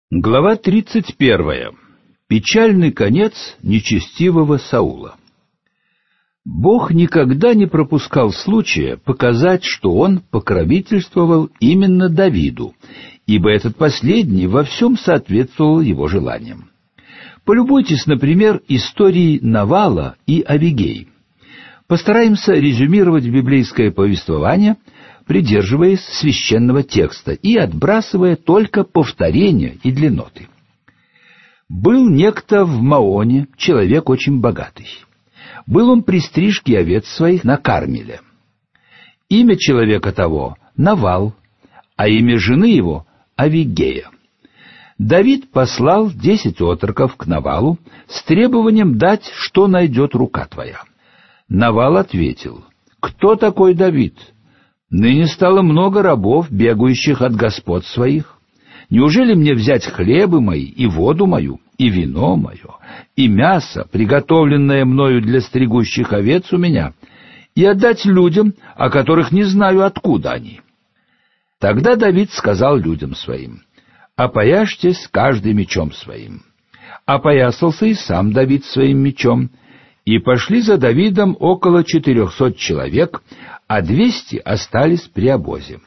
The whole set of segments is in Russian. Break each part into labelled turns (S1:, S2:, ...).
S1: Глава 31. Печальный конец нечестивого Саула. Бог никогда не пропускал случая показать, что Он покровительствовал именно Давиду, ибо этот последний во всем соответствовал его желаниям. Полюбуйтесь, например, историей Навала и Авигеи. Постараемся резюмировать библейское повествование, придерживаясь священного текста и отбрасывая только повторения и длинноты. Был некто в Маоне человек очень богатый. Был он при стрижке овец своих на Кармеле. Имя человека того — Навал, а имя жены его — Авигея. Давид послал 10 отроков к Навалу с требованием дать, что найдет рука твоя. Навал ответил: «Кто такой Давид? Ныне стало много рабов, бегающих от господ своих. Неужели мне взять хлебы мои, и воду мою, и вино мое, и мясо, приготовленное мною для стригущих овец у меня, и отдать людям, о которых не знаю, откуда они?» Тогда Давид сказал людям своим: «Опояжьтесь каждый мечом своим». Опоясался и сам Давид своим мечом, и пошли за Давидом около 400 человек, а 200 остались при обозе.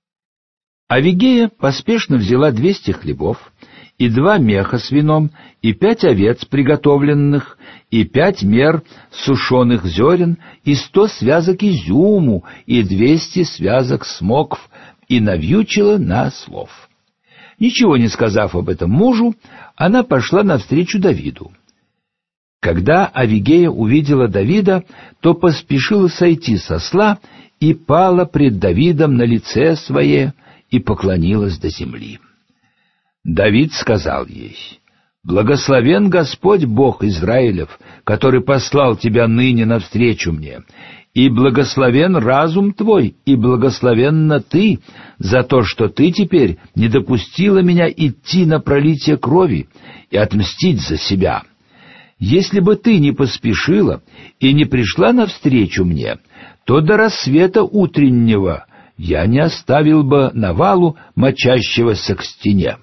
S1: Авигея поспешно взяла 200 хлебов, и 2 меха с вином, и 5 овец приготовленных, и 5 мер сушеных зерен, и 100 связок изюму, и 200 связок смокв, и навьючила на ослов. Ничего не сказав об этом мужу, она пошла навстречу Давиду. Когда Авигея увидела Давида, то поспешила сойти с осла и пала пред Давидом на лице свое и поклонилась до земли. Давид сказал ей: «Благословен Господь Бог Израилев, который послал тебя ныне навстречу мне, и благословен разум твой, и благословенна ты за то, что ты теперь не допустила меня идти на пролитие крови и отмстить за себя. Если бы ты не поспешила и не пришла навстречу мне, то до рассвета утреннего я не оставил бы Навалу, мочащегося к стене».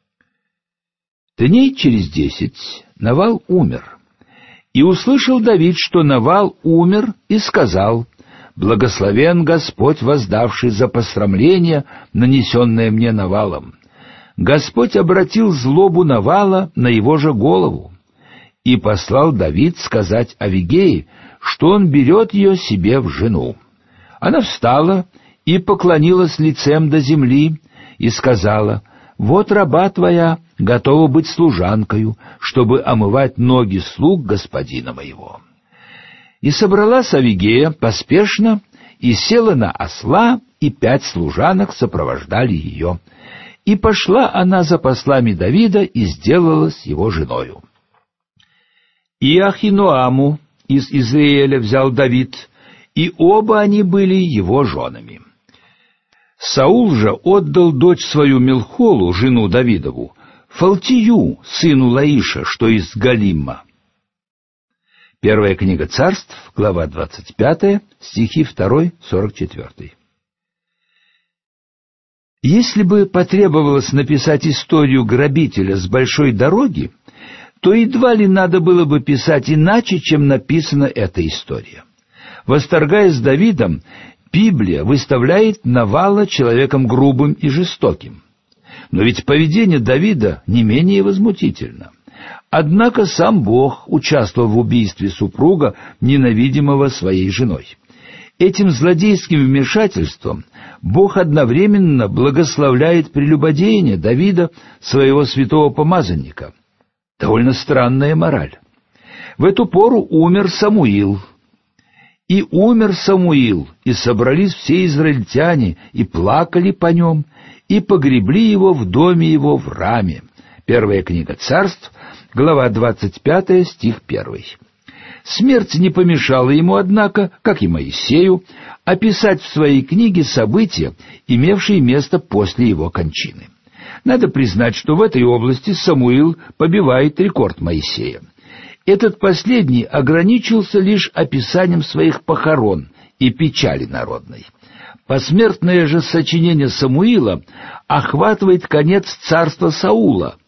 S1: Дней через 10 Навал умер. И услышал Давид, что Навал умер, и сказал: «Благословен Господь, воздавший за посрамление, нанесенное мне Навалом. Господь обратил злобу Навала на его же голову». И послал Давид сказать Авигее, что он берет ее себе в жену. Она встала и поклонилась лицем до земли и сказала: «Вот раба твоя готова быть служанкою, чтобы омывать ноги слуг господина моего». И собралась Авигея поспешно, и села на осла, и 5 служанок сопровождали ее. И пошла она за послами Давида и сделалась его женою. И Ахиноаму из Израиля взял Давид, и оба они были его женами. Саул же отдал дочь свою Милхолу, жену Давидову, Фалтию, сыну Лаиша, что из Галимма. Первая книга Царств, глава 25, стихи 2-44. Если бы потребовалось написать историю грабителя с большой дороги, то едва ли надо было бы писать иначе, чем написана эта история. Восторгаясь Давидом, Библия выставляет Навала человеком грубым и жестоким. Но ведь поведение Давида не менее возмутительно. Однако сам Бог участвовал в убийстве супруга, ненавидимого своей женой. Этим злодейским вмешательством Бог одновременно благословляет прелюбодеяние Давида, своего святого помазанника. Довольно странная мораль. В эту пору умер Самуил. И умер Самуил, и собрались все израильтяне, и плакали по нем, и погребли его в доме его в Раме. Первая книга Царств, глава 25, стих 1. Смерть не помешала ему, однако, как и Моисею, описать в своей книге события, имевшие место после его кончины. Надо признать, что в этой области Самуил побивает рекорд Моисея. Этот последний ограничился лишь описанием своих похорон и печали народной. Посмертное же сочинение Самуила охватывает конец царства Саула,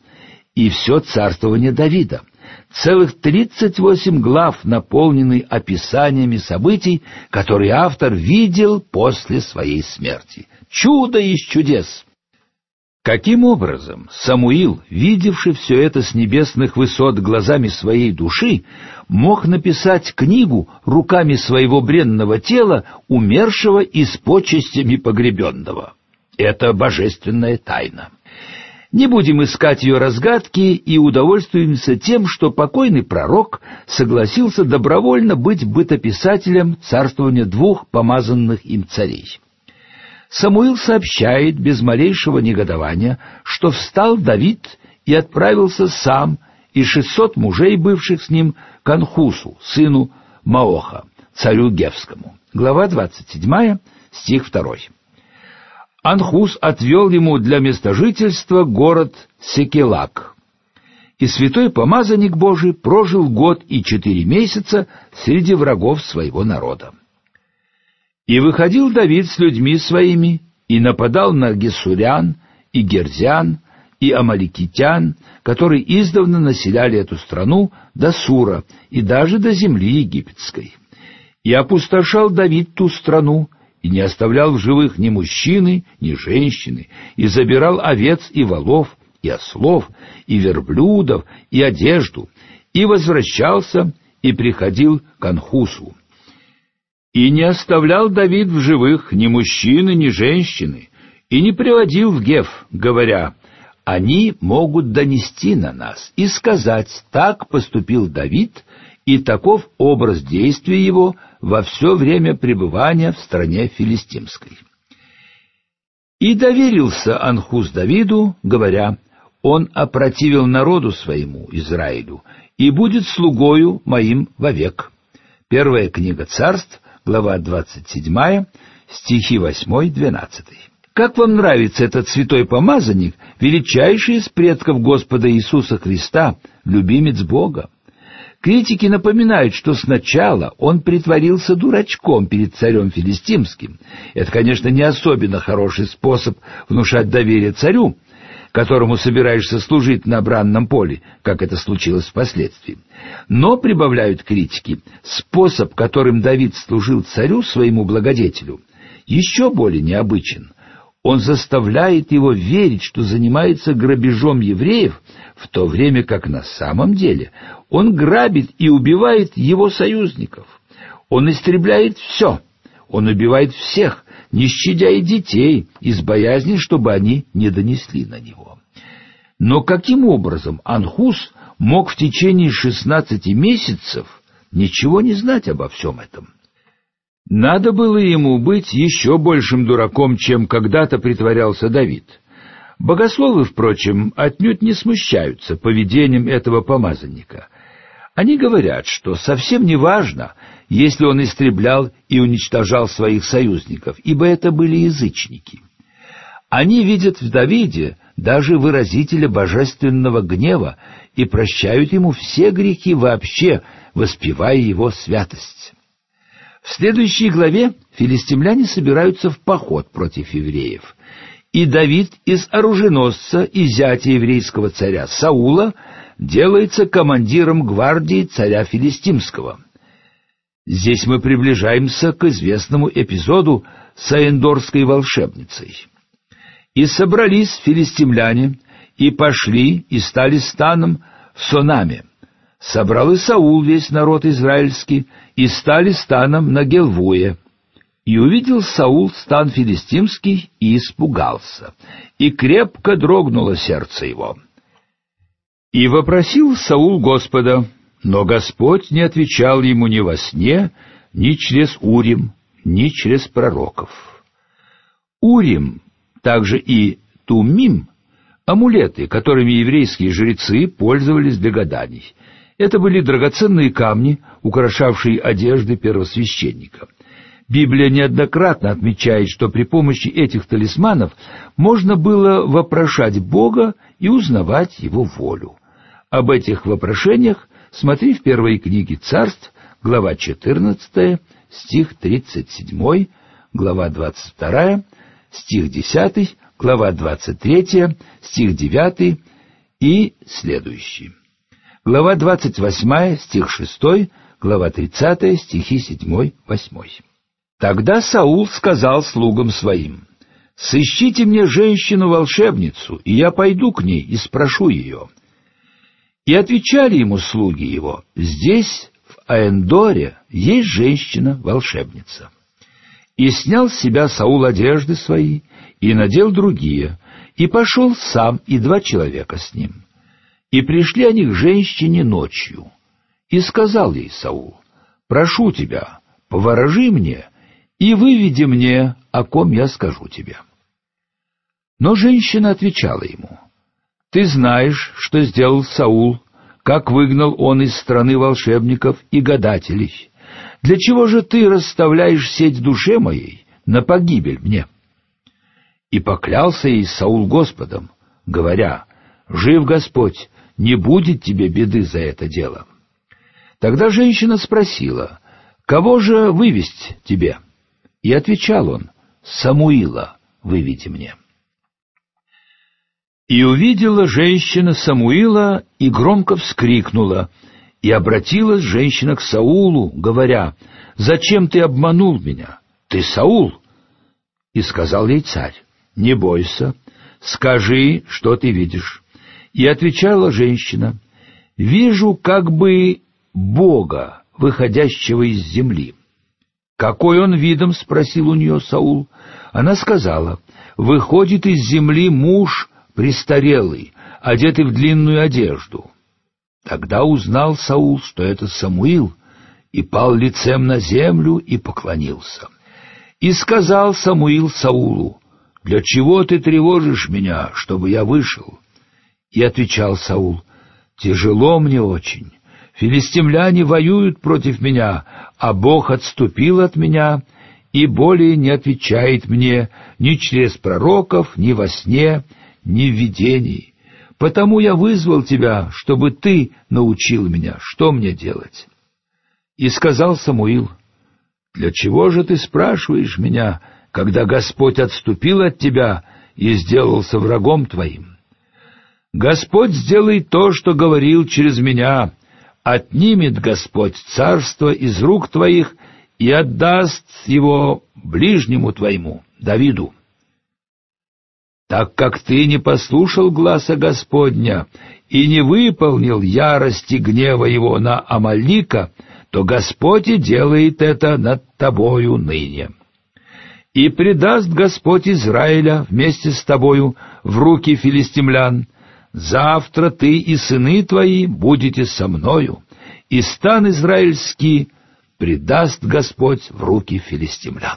S1: и все царствование Давида. Целых 38 глав наполнены описаниями событий, которые автор видел после своей смерти. Чудо из чудес! Каким образом Самуил, видевший все это с небесных высот глазами своей души, мог написать книгу руками своего бренного тела, умершего и с почестями погребенного? Это божественная тайна. Не будем искать ее разгадки и удовольствуемся тем, что покойный пророк согласился добровольно быть бытописателем царствования двух помазанных им царей. Самуил сообщает без малейшего негодования, что встал Давид и отправился сам и 600 мужей, бывших с ним, к Анхусу, сыну Маоха, царю Гевскому. Глава 27, стих 2. Анхус отвел ему для местожительства город Секелак, и святой помазанник Божий прожил год и 4 месяца среди врагов своего народа. И выходил Давид с людьми своими, и нападал на гессурян, и герзян, и амаликитян, которые издавна населяли эту страну до Сура и даже до земли египетской. И опустошал Давид ту страну, и не оставлял в живых ни мужчины, ни женщины, и забирал овец и волов, и ослов, и верблюдов, и одежду, и возвращался, и приходил к Анхусу. И не оставлял Давид в живых ни мужчины, ни женщины, и не приводил в Гев, говоря: «Они могут донести на нас и сказать: так поступил Давид, и таков образ действия его во все время пребывания в стране филистимской». И доверился Анхус Давиду, говоря: «Он опротивил народу своему, Израилю, и будет слугою моим вовек». Первая книга Царств, глава 27, стихи 8-12. Как вам нравится этот святой помазанник, величайший из предков Господа Иисуса Христа, любимец Бога? Критики напоминают, что сначала он притворился дурачком перед царем филистимским. Это, конечно, не особенно хороший способ внушать доверие царю, которому собираешься служить на бранном поле, как это случилось впоследствии. Но, прибавляют критики, способ, которым Давид служил царю, своему благодетелю, еще более необычен. Он заставляет его верить, что занимается грабежом евреев, в то время как на самом деле он грабит и убивает его союзников. Он истребляет все, он убивает всех, не щадя и детей, из боязни, чтобы они не донесли на него. Но каким образом Анхус мог в течение 16 месяцев ничего не знать обо всем этом? Надо было ему быть еще большим дураком, чем когда-то притворялся Давид. Богословы, впрочем, отнюдь не смущаются поведением этого помазанника. Они говорят, что совсем не важно, если он истреблял и уничтожал своих союзников, ибо это были язычники. Они видят в Давиде даже выразителя божественного гнева и прощают ему все грехи вообще, воспевая его святость. В следующей главе филистимляне собираются в поход против евреев, и Давид из оруженосца и зятя еврейского царя Саула делается командиром гвардии царя филистимского. Здесь мы приближаемся к известному эпизоду с Аендорской волшебницей. «И собрались филистимляне, и пошли, и стали станом в Сонаме. Собрал и Саул весь народ израильский, и стали станом на Гелвуе. И увидел Саул стан филистимский, и испугался, и крепко дрогнуло сердце его. И вопросил Саул Господа, но Господь не отвечал ему ни во сне, ни через Урим, ни через пророков». Урим, также и Тумим, амулеты, которыми еврейские жрецы пользовались для гаданий. Это были драгоценные камни, украшавшие одежды первосвященника. Библия неоднократно отмечает, что при помощи этих талисманов можно было вопрошать Бога и узнавать Его волю. Об этих вопрошениях смотри в первой книге Царств, глава 14, стих 37, глава 22, стих 10, глава 23, стих 9 и следующие. Глава 28, стих 6, глава 30, стихи 7-8. Тогда Саул сказал слугам своим: «Сыщите мне женщину-волшебницу, и я пойду к ней и спрошу ее». И отвечали ему слуги его: «Здесь, в Аэндоре, есть женщина-волшебница». И снял с себя Саул одежды свои, и надел другие, и пошел сам, и 2 человека с ним. И пришли они к женщине ночью. И сказал ей Саул: «Прошу тебя, поворожи мне, и выведи мне, о ком я скажу тебе». Но женщина отвечала ему: «Ты знаешь, что сделал Саул, как выгнал он из страны волшебников и гадателей. Для чего же ты расставляешь сеть в душе моей на погибель мне?» И поклялся ей Саул Господом, говоря: «Жив Господь, не будет тебе беды за это дело». Тогда женщина спросила: «Кого же вывесть тебе?» И отвечал он: «Самуила выведи мне». И увидела женщина Самуила, и громко вскрикнула, и обратилась женщина к Саулу, говоря: «Зачем ты обманул меня? Ты Саул?» И сказал ей царь: «Не бойся, скажи, что ты видишь». И отвечала женщина: «Вижу как бы Бога, выходящего из земли». «Какой он видом?» — спросил у нее Саул. Она сказала: «Выходит из земли муж престарелый, одетый в длинную одежду». Тогда узнал Саул, что это Самуил, и пал лицем на землю и поклонился. И сказал Самуил Саулу: «Для чего ты тревожишь меня, чтобы я вышел?» И отвечал Саул: «Тяжело мне очень. Филистимляне воюют против меня, а Бог отступил от меня и более не отвечает мне ни через пророков, ни во сне, ни в видении. Потому я вызвал тебя, чтобы ты научил меня, что мне делать». И сказал Самуил: «Для чего же ты спрашиваешь меня, когда Господь отступил от тебя и сделался врагом твоим? Господь сделает то, что говорил через меня. Отнимет Господь царство из рук твоих и отдаст его ближнему твоему, Давиду. Так как ты не послушал гласа Господня и не выполнил ярости гнева его на Амалика, то Господь и делает это над тобою ныне. И предаст Господь Израиля вместе с тобою в руки филистимлян. Завтра ты и сыны твои будете со мною, и стан израильский предаст Господь в руки филистимлян».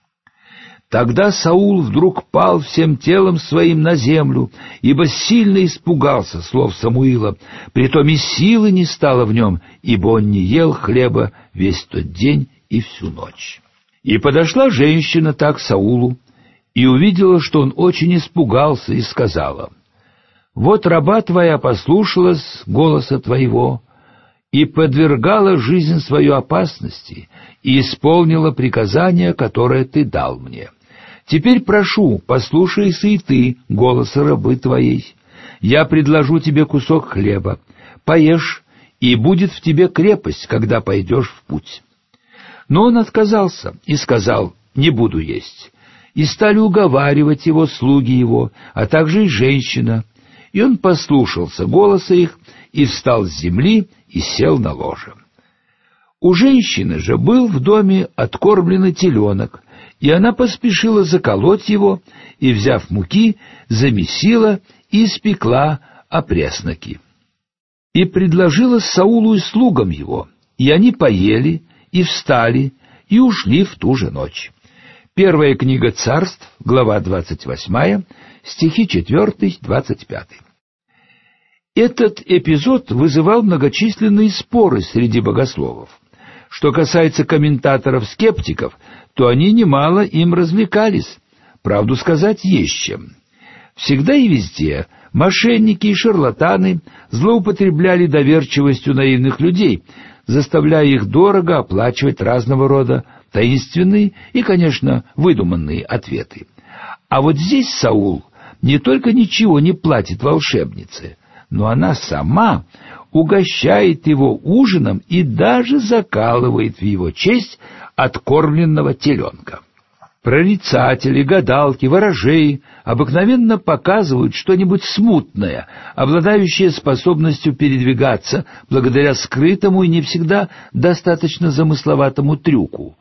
S1: Тогда Саул вдруг пал всем телом своим на землю, ибо сильно испугался слов Самуила, притом и силы не стало в нем, ибо он не ел хлеба весь тот день и всю ночь. И подошла женщина так к Саулу, и увидела, что он очень испугался, и сказала: «Вот раба твоя послушалась голоса твоего и подвергала жизнь свою опасности и исполнила приказание, которое ты дал мне. Теперь прошу, послушайся и ты голоса рабы твоей. Я предложу тебе кусок хлеба, поешь, и будет в тебе крепость, когда пойдешь в путь». Но он отказался и сказал: «Не буду есть». И стали уговаривать его слуги его, а также и женщина. И он послушался голоса их, и встал с земли, и сел на ложе. У женщины же был в доме откормленный теленок, и она поспешила заколоть его, и, взяв муки, замесила и испекла опресноки. И предложила Саулу и слугам его, и они поели, и встали, и ушли в ту же ночь. Первая книга Царств, глава 28, стихи 4-25. Этот эпизод вызывал многочисленные споры среди богословов. Что касается комментаторов-скептиков, то они немало им развлекались. Правду сказать, есть чем. Всегда и везде мошенники и шарлатаны злоупотребляли доверчивостью наивных людей, заставляя их дорого оплачивать разного рода таинственные и, конечно, выдуманные ответы. А вот здесь Саул не только ничего не платит волшебнице, но она сама угощает его ужином и даже закалывает в его честь откормленного теленка. Прорицатели, гадалки, ворожеи обыкновенно показывают что-нибудь смутное, обладающее способностью передвигаться благодаря скрытому и не всегда достаточно замысловатому трюку.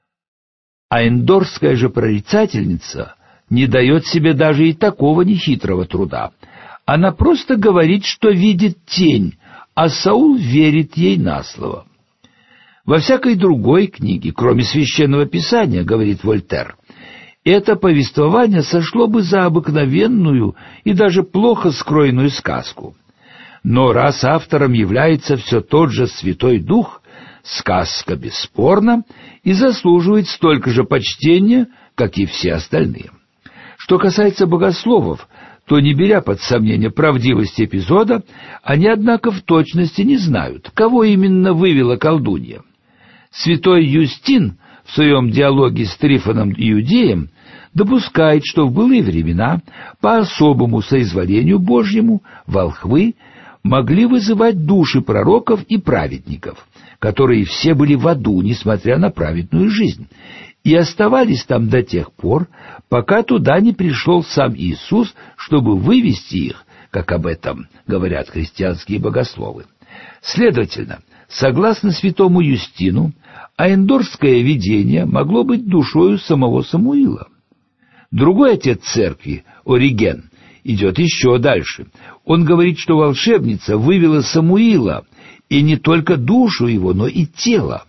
S1: А эндорская же прорицательница не дает себе даже и такого нехитрого труда. Она просто говорит, что видит тень, а Саул верит ей на слово. Во всякой другой книге, кроме Священного Писания, говорит Вольтер, это повествование сошло бы за обыкновенную и даже плохо скроенную сказку. Но раз автором является все тот же Святой Дух, сказка бесспорна и заслуживает столько же почтения, как и все остальные. Что касается богословов, то, не беря под сомнение правдивость эпизода, они, однако, в точности не знают, кого именно вывела колдунья. Святой Юстин в своем диалоге с Трифоном Иудеем допускает, что в былые времена по особому соизволению Божьему волхвы могли вызывать души пророков и праведников, которые все были в аду, несмотря на праведную жизнь, и оставались там до тех пор, пока туда не пришел сам Иисус, чтобы вывести их, как об этом говорят христианские богословы. Следовательно, согласно святому Юстину, аэндорское видение могло быть душою самого Самуила. Другой отец церкви, Ориген, идет еще дальше. Он говорит, что волшебница вывела Самуила, и не только душу его, но и тело.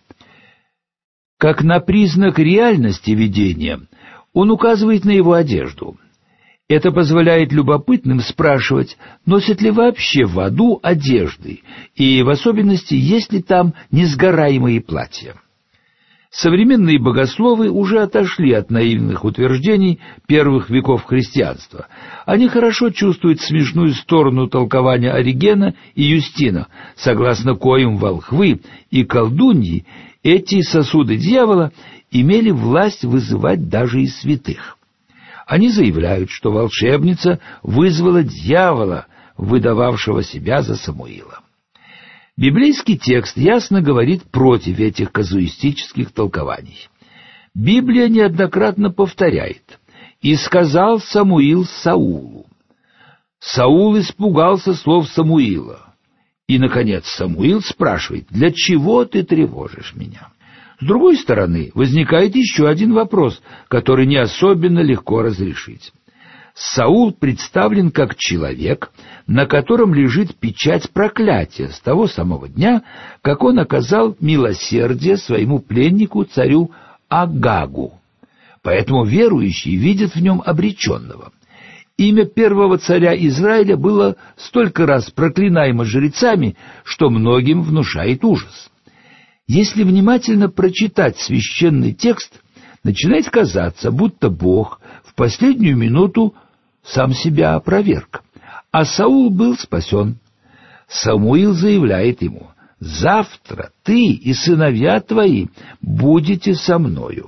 S1: Как на признак реальности видения, он указывает на его одежду. Это позволяет любопытным спрашивать, носят ли вообще в аду одежды, и в особенности, есть ли там несгораемые платья. Современные богословы уже отошли от наивных утверждений первых веков христианства. Они хорошо чувствуют смешную сторону толкования Оригена и Юстина, согласно коим волхвы и колдуньи, эти сосуды дьявола, имели власть вызывать даже и святых. Они заявляют, что волшебница вызвала дьявола, выдававшего себя за Самуила. Библейский текст ясно говорит против этих казуистических толкований. Библия неоднократно повторяет: «И сказал Самуил Саулу». Саул испугался слов Самуила. И, наконец, Самуил спрашивает: «Для чего ты тревожишь меня?» С другой стороны, возникает еще один вопрос, который не особенно легко разрешить. Саул представлен как человек, на котором лежит печать проклятия с того самого дня, как он оказал милосердие своему пленнику царю Агагу. Поэтому верующие видят в нем обреченного. Имя первого царя Израиля было столько раз проклинаемо жрецами, что многим внушает ужас. Если внимательно прочитать священный текст, начинает казаться, будто Бог в последнюю минуту сам себя опроверг, а Саул был спасен. Самуил заявляет ему: «Завтра ты и сыновья твои будете со мною».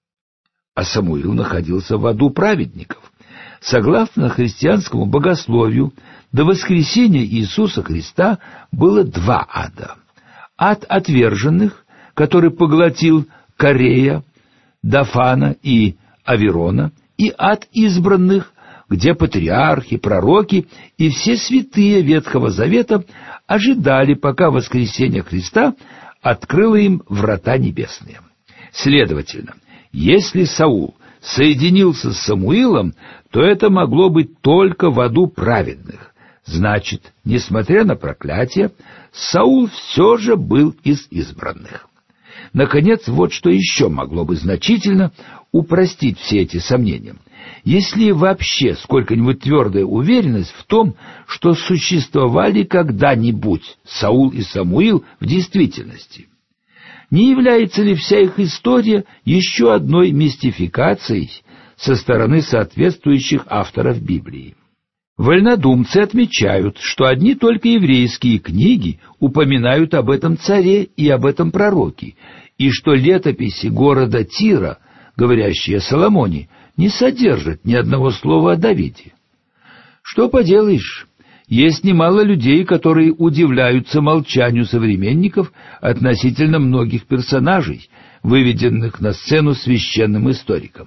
S1: А Самуил находился в аду праведников. Согласно христианскому богословию, до воскресения Иисуса Христа было два ада. Ад отверженных, который поглотил Корея, Дафана и Аверона, и ад избранных, где патриархи, пророки и все святые Ветхого Завета ожидали, пока воскресение Христа открыло им врата небесные. Следовательно, если Саул соединился с Самуилом, то это могло быть только в аду праведных. Значит, несмотря на проклятие, Саул все же был из избранных. Наконец, вот что еще могло бы значительно упростить все эти сомнения. Если вообще сколько-нибудь твердая уверенность в том, что существовали когда-нибудь Саул и Самуил в действительности. Не является ли вся их история еще одной мистификацией со стороны соответствующих авторов Библии? Вольнодумцы отмечают, что одни только еврейские книги упоминают об этом царе и об этом пророке, и что летописи города Тира, говорящие о Соломоне, не содержат ни одного слова о Давиде. Что поделаешь, Есть немало людей, которые удивляются молчанию современников относительно многих персонажей, выведенных на сцену священным историком.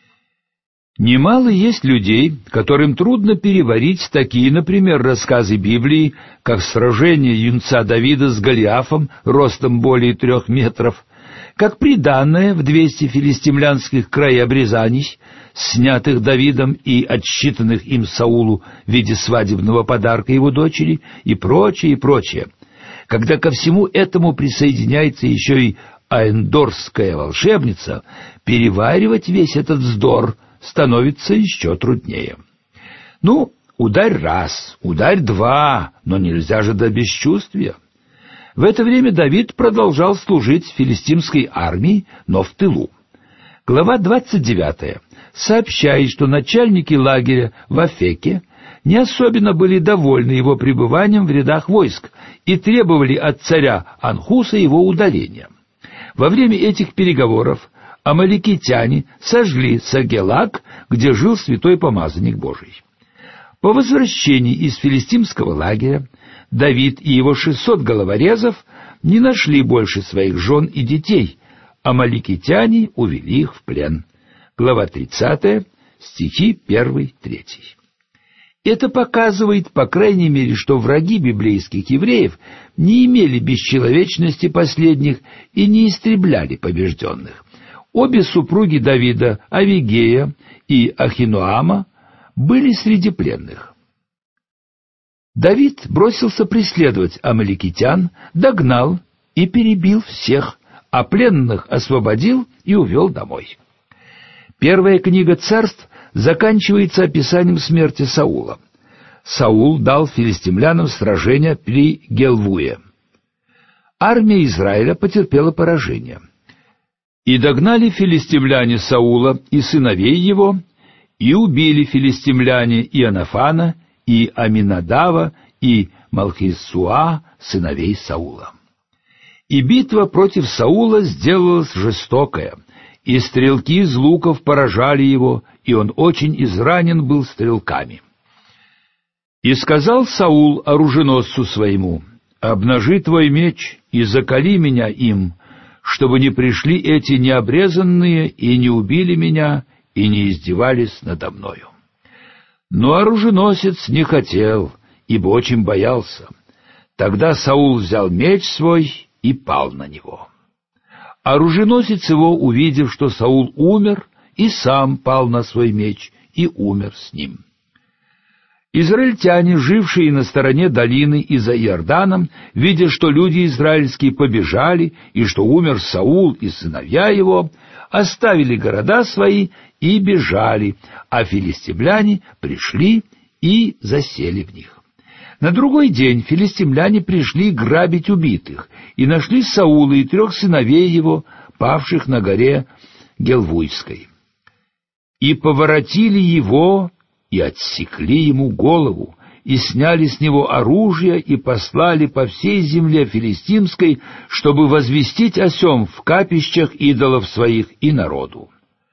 S1: Немало есть людей, которым трудно переварить такие, например, рассказы Библии, как сражение юнца Давида с Голиафом ростом более 3 метров, как приданное в 200 филистимлянских краеобрезаний, снятых Давидом и отсчитанных им Саулу в виде свадебного подарка его дочери, и прочее, и прочее. Когда ко всему этому присоединяется еще и аэндорская волшебница, переваривать весь этот вздор становится еще труднее. Ну, ударь раз, ударь два, но нельзя же до бесчувствия. В это время Давид продолжал служить филистимской армии, но в тылу. Глава 29 сообщает, что начальники лагеря в Афеке не особенно были довольны его пребыванием в рядах войск и требовали от царя Анхуса его удаления. Во время этих переговоров амаликитяне сожгли Сагелаг, где жил святой помазанник Божий. По возвращении из филистимского лагеря Давид и его 600 головорезов не нашли больше своих жен и детей. Амаликитяне увели их в плен. Глава 30, стихи 1-3. Это показывает, по крайней мере, что враги библейских евреев не имели бесчеловечности последних и не истребляли побежденных. Обе супруги Давида, Авигея и Ахинуама, были среди пленных. Давид бросился преследовать амаликитян, догнал и перебил всех, а пленных освободил и увел домой. Первая книга Царств заканчивается описанием смерти Саула. Саул дал филистимлянам сражение при Гелвуе. Армия Израиля потерпела поражение. И догнали филистимляне Саула и сыновей его, и убили филистимляне Ионафана, и Аминадава, и Малхисуа, сыновей Саула. И битва против Саула сделалась жестокая, и стрелки из луков поражали его, и он очень изранен был стрелками. И сказал Саул оруженосцу своему: «Обнажи твой меч и закали меня им, чтобы не пришли эти необрезанные и не убили меня, и не издевались надо мною». Но оруженосец не хотел, ибо очень боялся. Тогда Саул взял меч свой и пал на него. Оруженосец его, увидев, что Саул умер, и сам пал на свой меч и умер с ним. Израильтяне, жившие на стороне долины и за Иорданом, видя, что люди израильские побежали, и что умер Саул и сыновья его, оставили города свои и бежали, а филистимляне пришли и засели в них. На другой день филистимляне пришли грабить убитых, и нашли Саула и 3 сыновей его, павших на горе Гелвуйской. И поворотили его, и отсекли ему голову, и сняли с него оружие, и послали по всей земле филистимской, чтобы возвестить о сем в капищах идолов своих и народу.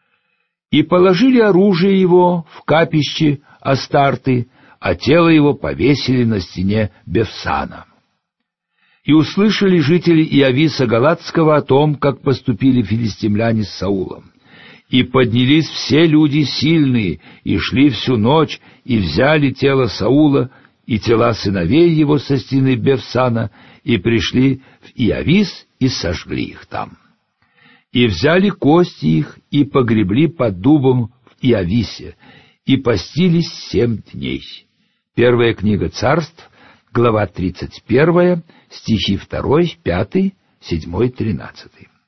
S1: И положили оружие его в капище Астарты, а тело его повесили на стене Бефсана. И услышали жители Иависа Галатского о том, как поступили филистимляне с Саулом. И поднялись все люди сильные, и шли всю ночь, и взяли тело Саула и тела сыновей его со стены Бефсана, и пришли в Иавис, и сожгли их там. И взяли кости их, и погребли под дубом в Иависе, и постились 7 дней. Первая книга Царств, глава 31, стихи 2, 5, 7, 13.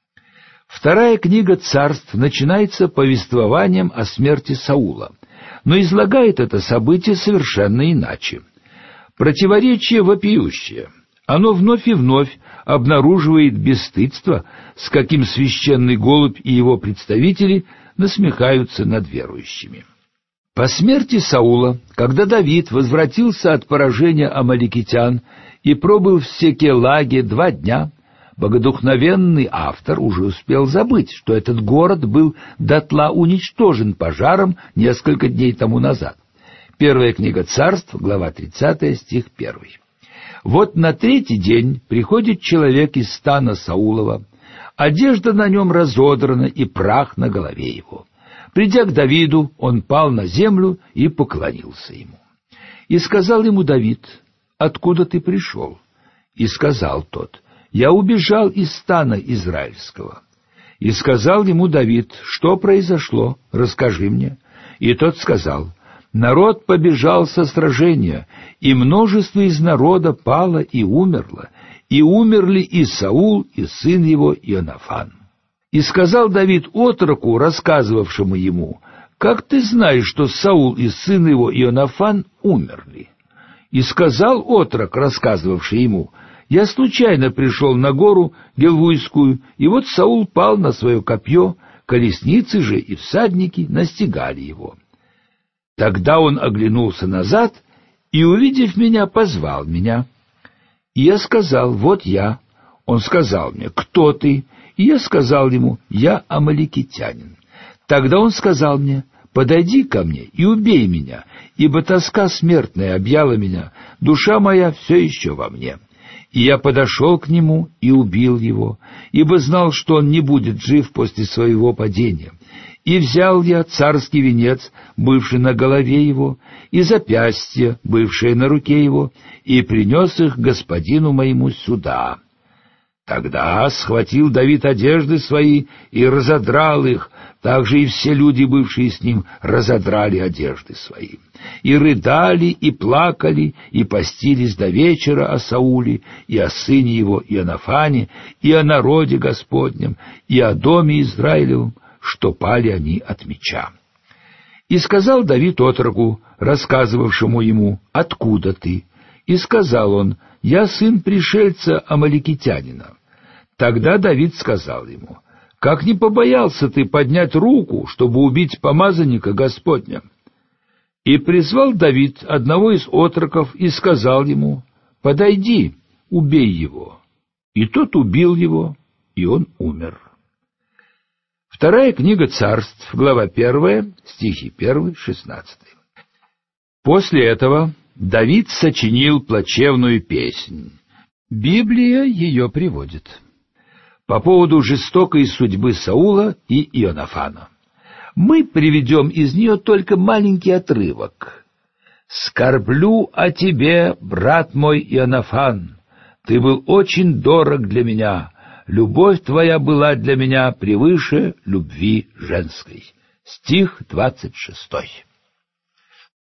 S1: Вторая книга Царств начинается повествованием о смерти Саула, но излагает это событие совершенно иначе. Противоречие вопиющее. Оно вновь и вновь обнаруживает бесстыдство, с каким священный голубь и его представители насмехаются над верующими. По смерти Саула, когда Давид возвратился от поражения амаликитян и пробыл в Секелаге 2 дня, богодухновенный автор уже успел забыть, что этот город был дотла уничтожен пожаром несколько дней тому назад. Первая книга Царств, глава 30, стих 1. Вот на третий день приходит человек из стана Саулова, одежда на нем разодрана и прах на голове его. Придя к Давиду, он пал на землю и поклонился ему. И сказал ему Давид: «Откуда ты пришел?» И сказал тот: «Я убежал из стана израильского». И сказал ему Давид: «Что произошло? Расскажи мне». И тот сказал: «Народ побежал со сражения, и множество из народа пало и умерло, и умерли и Саул, и сын его Ионафан». И сказал Давид отроку, рассказывавшему ему: «Как ты знаешь, что Саул и сын его Ионафан умерли?» И сказал отрок, рассказывавший ему: «Я случайно пришел на гору Гилвуйскую, и вот Саул пал на свое копье, колесницы же и всадники настигали его». Тогда он оглянулся назад и, увидев меня, позвал меня. И я сказал: «Вот я». Он сказал мне: «Кто ты?» И я сказал ему: «Я амаликитянин». Тогда он сказал мне: «Подойди ко мне и убей меня, ибо тоска смертная объяла меня, душа моя все еще во мне». И я подошел к нему и убил его, ибо знал, что он не будет жив после своего падения. И взял я царский венец, бывший на голове его, и запястье, бывшее на руке его, и принес их господину моему сюда. Тогда схватил Давид одежды свои и разодрал их, также и все люди, бывшие с ним, разодрали одежды свои. И рыдали, и плакали, и постились до вечера о Сауле, и о сыне его Ионафане, и о народе Господнем, и о доме Израилевом, что пали они от меча. И сказал Давид отроку, рассказывавшему ему: «Откуда ты?» И сказал он: «Я сын пришельца амаликитянина». Тогда Давид сказал ему: «Как не побоялся ты поднять руку, чтобы убить помазанника Господня?» И призвал Давид одного из отроков и сказал ему: «Подойди, убей его». И тот убил его, и он умер. Вторая книга Царств, глава 1, стихи 1-16. После этого Давид сочинил плачевную песнь. Библия ее приводит. По поводу жестокой судьбы Саула и Ионафана. Мы приведем из нее только маленький отрывок. «Скорблю о тебе, брат мой Ионафан, ты был очень дорог для меня, любовь твоя была для меня превыше любви женской». Стих 26.